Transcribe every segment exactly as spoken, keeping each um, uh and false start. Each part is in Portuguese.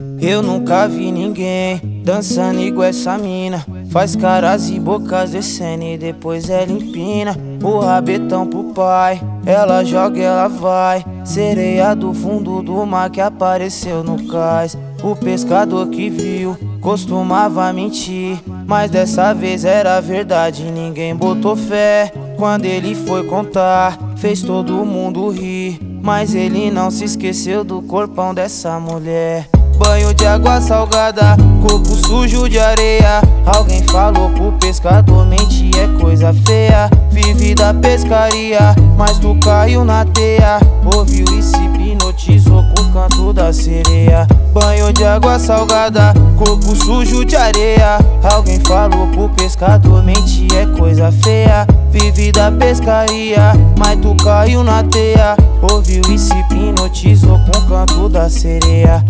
Eu nunca vi ninguém dançando igual essa mina. Faz caras e bocas descendo e depois ela empina o rabetão pro pai. Ela joga, ela vai, sereia do fundo do mar que apareceu no cais. O pescador que viu costumava mentir, mas dessa vez era verdade, ninguém botou fé. Quando ele foi contar, fez todo mundo rir, mas ele não se esqueceu do corpão dessa mulher. Banho de água salgada, corpo sujo de areia. Alguém falou pro pescador, mentir é coisa feia. Vive da pescaria, mas tu caiu na teia. Ouviu e se hipnotizou com o canto da sereia. Banho de água salgada, corpo sujo de areia. Alguém falou pro pescador, mentir é coisa feia. Vive da pescaria, mas tu caiu na teia. Ouviu e se hipnotizou com o canto da sereia.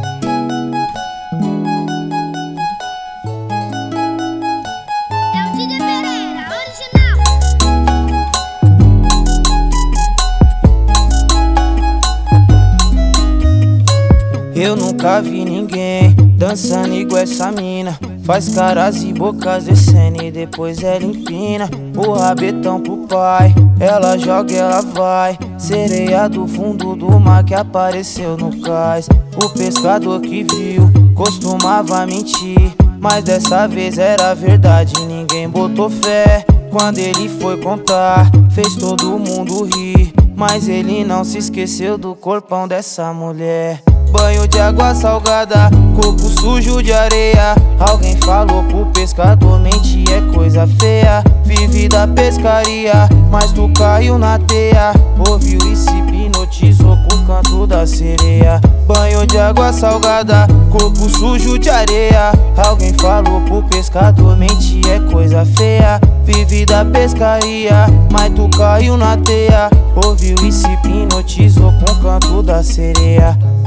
Eu nunca vi ninguém dançando igual essa mina. Faz caras e bocas descendo e depois ela empina o rabetão pro pai. Ela joga, ela vai, sereia do fundo do mar que apareceu no cais. O pescador que viu costumava mentir, mas dessa vez era verdade, ninguém botou fé. Quando ele foi contar, fez todo mundo rir, mas ele não se esqueceu do corpão dessa mulher. Banho de água salgada, corpo sujo de areia. Alguém falou pro pescador, mentir é coisa feia. Vive da pescaria, mas tu caiu na teia. Ouviu e se hipnotizou com o canto da sereia. Banho de água salgada, corpo sujo de areia. Alguém falou pro pescador, mentir é coisa feia. Vive da pescaria, mas tu caiu na teia. Ouviu e se hipnotizou com o canto da sereia.